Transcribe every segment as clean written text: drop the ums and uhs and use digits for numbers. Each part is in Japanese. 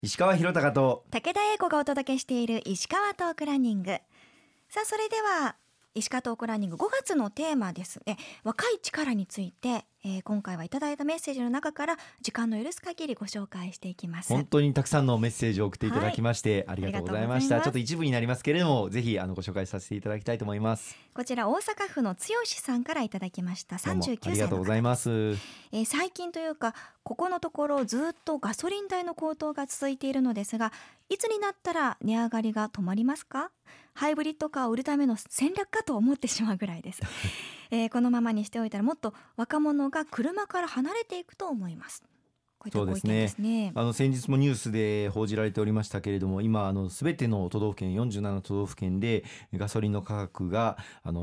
石川博隆と武田英子がお届けしている石川トークランニング。さあ、それでは石川トークランニング5月のテーマですね、若い力について、今回はいただいたメッセージの中から時間の許す限りご紹介していきます。 本当にたくさんのメッセージを送っていただきまして、ありがとうございました。ちょっと一部になりますけれども、ぜひご紹介させていただきたいと思います。 こちら大阪府の剛さんからいただきました。39歳の方です。 ありがとうございます。 最近というかここのところずっとガソリン代の高騰が続いているのですが、いつになったら値上がりが止まりますか？ハイブリッドカーを売るための戦略かと思ってしまうぐらいです。このままにしておいたらもっと若者が車から離れていくと思います。こういったご意見ですね。 先日もニュースで報じられておりましたけれども、今全ての都道府県47都道府県でガソリンの価格が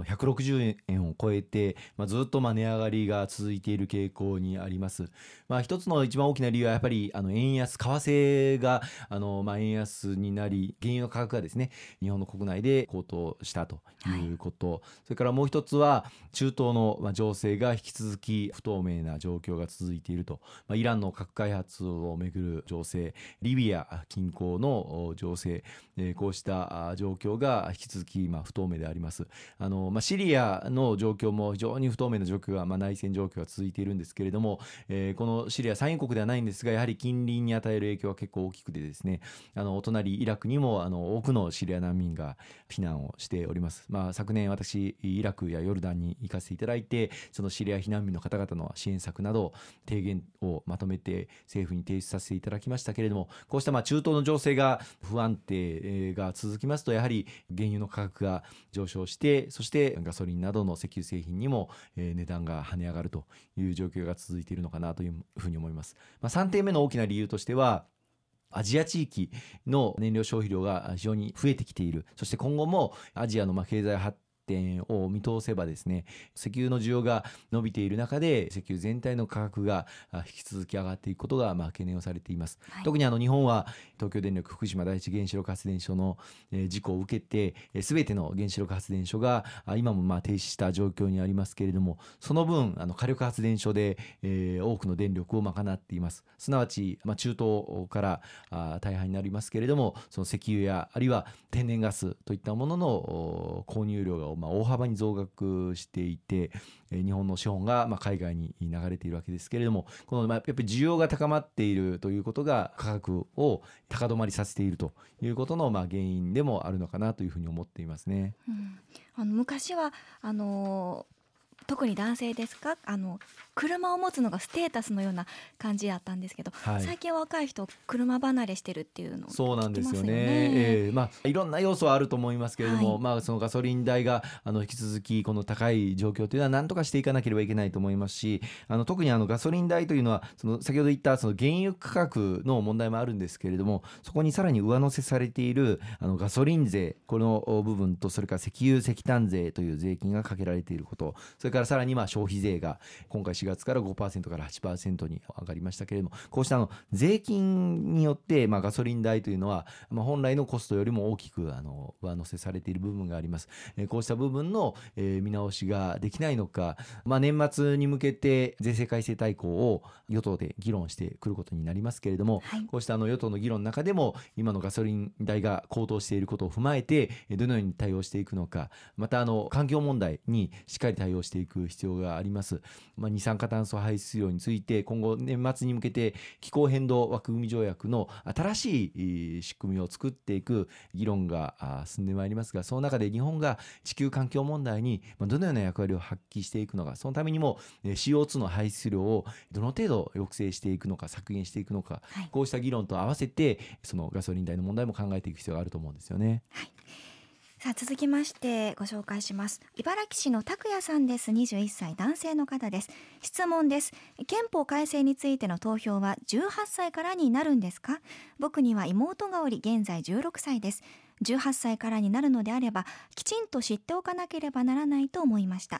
160円を超えて、ずっと値上がりが続いている傾向にあります。一つの一番大きな理由はやっぱり円安、為替が円安になり、原油の価格がですね、日本の国内で高騰したということ、それからもう一つは中東の情勢が引き続き不透明な状況が続いていると。イランの核開発をめぐる情勢、リビア近郊の情勢、こうした状況が引き続き不透明であります。シリアの状況も非常に不透明な状況が、内戦状況が続いているんですけれども、このシリア産油国ではないんですが、やはり近隣に与える影響は結構大きくてですね、お隣イラクにも多くのシリア難民が避難をしております。昨年私イラクやヨルダンに行かせていただいて、そのシリア避難民の方々の支援策など提言をまとめて政府に提出させていただきましたけれども、こうした中東の情勢が不安定が続きますと、やはり原油の価格が上昇して、そしてガソリンなどの石油製品にも値段が跳ね上がるという状況が続いているのかなというふうに思います。3点目の大きな理由としては、アジア地域の燃料消費量が非常に増えてきている。そして今後もアジアの経済発展を見通せばですね、石油の需要が伸びている中で石油全体の価格が引き続き上がっていくことが懸念をされています。特に日本は東京電力福島第一原子力発電所の事故を受けて、全ての原子力発電所が今も停止した状況にありますけれども、その分火力発電所で多くの電力を賄っています。すなわち中東から大半になりますけれども、その石油やあるいは天然ガスといったものの購入量が大幅に増額していて、日本の資本が海外に流れているわけですけれども、このやっぱり需要が高まっているということが価格を高止まりさせているということの原因でもあるのかなというふうに思っていますね。 昔は特に男性ですか、車を持つのがステータスのような感じやったんですけど、最近は若い人車離れしてるっていうのを聞きますよね。 そうなんですよね。いろんな要素はあると思いますけれども、そのガソリン代が引き続きこの高い状況というのは何とかしていかなければいけないと思いますし、特にガソリン代というのは先ほど言ったその原油価格の問題もあるんですけれども、そこにさらに上乗せされているガソリン税、この部分と、それから石油石炭税という税金がかけられていること、それからさらに消費税が今回4月から 5% から 8% に上がりましたけれども、こうした税金によってガソリン代というのは本来のコストよりも大きく上乗せされている部分があります。こうした部分の見直しができないのか、年末に向けて税制改正大綱を与党で議論してくることになりますけれども、こうした与党の議論の中でも今のガソリン代が高騰していることを踏まえてどのように対応していくのか、また環境問題にしっかり対応していく必要があります。二酸化炭素排出量について今後年末に向けて気候変動枠組み条約の新しい仕組みを作っていく議論が進んでまいりますが、その中で日本が地球環境問題にどのような役割を発揮していくのか、そのためにも CO2 の排出量をどの程度抑制していくのか、削減していくのか、こうした議論と合わせてそのガソリン代の問題も考えていく必要があると思うんですよね。 さあ、続きましてご紹介します。茨城市の拓也さんです。21歳男性の方です。質問です。憲法改正についての投票は18歳からになるんですか？僕には妹がおり現在16歳です。18歳からになるのであればきちんと知っておかなければならないと思いました。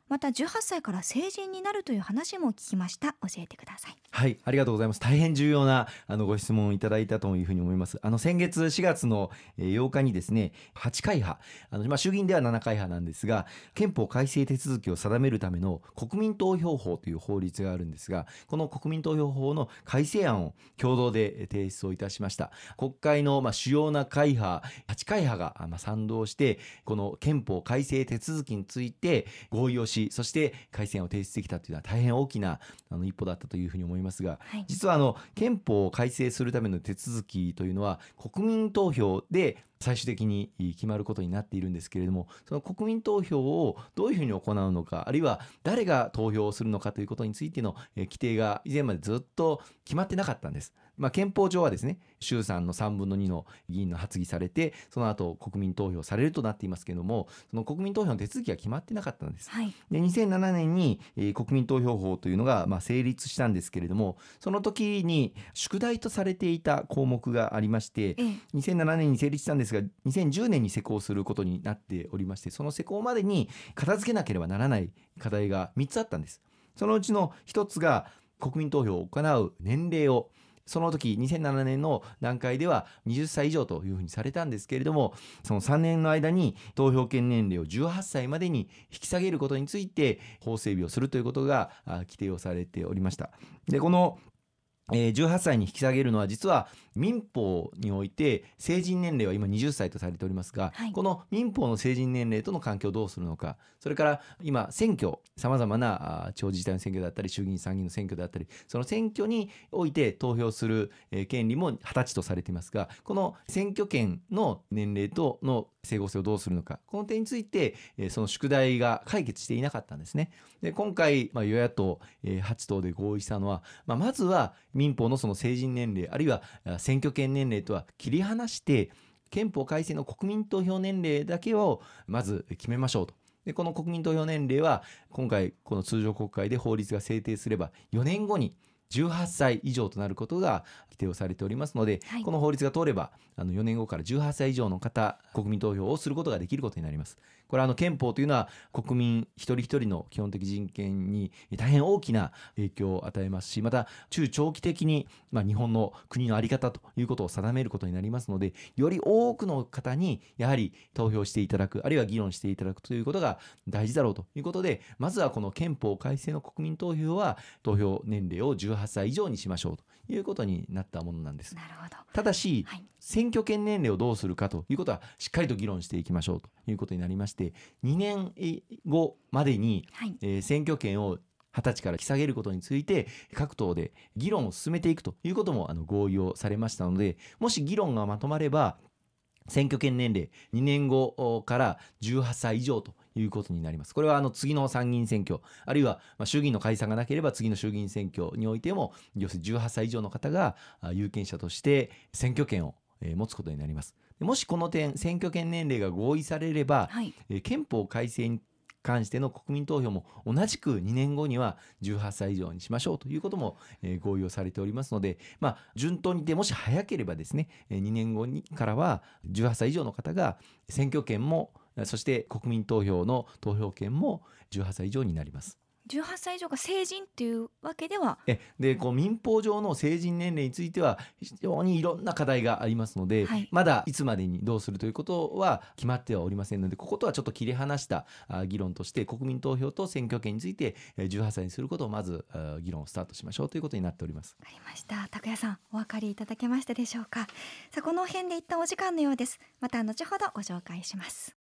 また18歳から成人になるという話も聞きました。教えてください。 はい、ありがとうございます。大変重要なご質問をいただいたというふうに思います。先月4月の8日にですね、8会派、衆議院では7会派なんですが、憲法改正手続きを定めるための国民投票法という法律があるんですが、この国民投票法の改正案を共同で提出をいたしました。国会の主要な会派、8会派が賛同して、この憲法改正手続きについて合意をし、そして改正案を提出できたというのは大変大きな一歩だったというふうに思いますが、 はい、 実は憲法を改正するための手続きというのは国民投票で最終的に決まることになっているんですけれども、その国民投票をどういうふうに行うのか、あるいは誰が投票をするのかということについての規定が以前までずっと決まってなかったんです。憲法上はですね、衆参の3分の2の議員の発議されて、その後国民投票されるとなっていますけれども、その国民投票の手続きが決まってなかったんです。 はい、 で2007年に国民投票法というのが成立したんですけれども、その時に宿題とされていた項目がありまして、2007年に成立したんですが、2010年に施行することになっておりまして、その施行までに片付けなければならない課題が3つあったんです。そのうちの1つが国民投票を行う年齢を、その時2007年の段階では20歳以上というふうにされたんですけれども、その3年の間に投票権年齢を18歳までに引き下げることについて法整備をするということが規定をされておりました。でこの18歳に引き下げるのは、実は民法において成人年齢は今20歳とされておりますが、 はい、 この民法の成人年齢との関係をどうするのか、それから今選挙、さまざまな地方自治体の選挙だったり衆議院参議院の選挙だったり、その選挙において投票する権利も20歳とされていますが、この選挙権の年齢との整合性をどうするのか、この点についてその宿題が解決していなかったんですね。で今回与野党8党で合意したのは、まずは民法のその成人年齢、あるいは選挙権年齢とは切り離して、憲法改正の国民投票年齢だけをまず決めましょうと。でこの国民投票年齢は今回この通常国会で法律が制定すれば4年後に18歳以上となることが規定をされておりますので、 はい、 この法律が通れば4年後から18歳以上の方、国民投票をすることができることになります。これは憲法というのは国民一人一人の基本的人権に大変大きな影響を与えますし、また中長期的に日本の国の在り方ということを定めることになりますので、より多くの方にやはり投票していただく、あるいは議論していただくということが大事だろうということで、まずはこの憲法改正の国民投票は投票年齢を18歳以上にしましょうということになったものなんです。 なるほど。 ただし、 はい、 選挙権年齢をどうするかということはしっかりと議論していきましょうということになりまして、2年後までに、選挙権を20歳から引き下げることについて各党で議論を進めていくということも合意をされましたので、もし議論がまとまれば選挙権年齢2年後から18歳以上ということになります。これは次の参議院選挙、あるいは衆議院の解散がなければ次の衆議院選挙においても、要するに18歳以上の方が有権者として選挙権を持つことになります。もしこの点選挙権年齢が合意されれば、憲法改正に関しての国民投票も同じく2年後には18歳以上にしましょうということも合意をされておりますので、順当にでもし早ければですね、2年後からは18歳以上の方が選挙権も、そして国民投票の投票権も18歳以上になります。 18歳以上が成人っていうわけではで民法上の成人年齢については非常にいろんな課題がありますので、 はい、 まだいつまでにどうするということは決まってはおりませんので、こことはちょっと切り離した議論として国民投票と選挙権について18歳にすることをまず議論をスタートしましょうということになっております。 わかりました。拓也さん、お分かりいただけましたでしょうか。さあこの辺で一旦お時間のようです。また後ほどご紹介します。